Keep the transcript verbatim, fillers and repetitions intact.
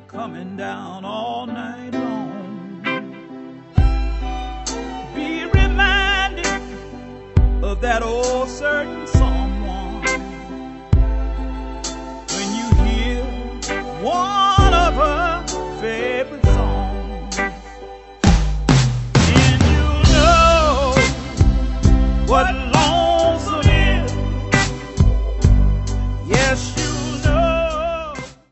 coming down all night long. Be reminded of that old certain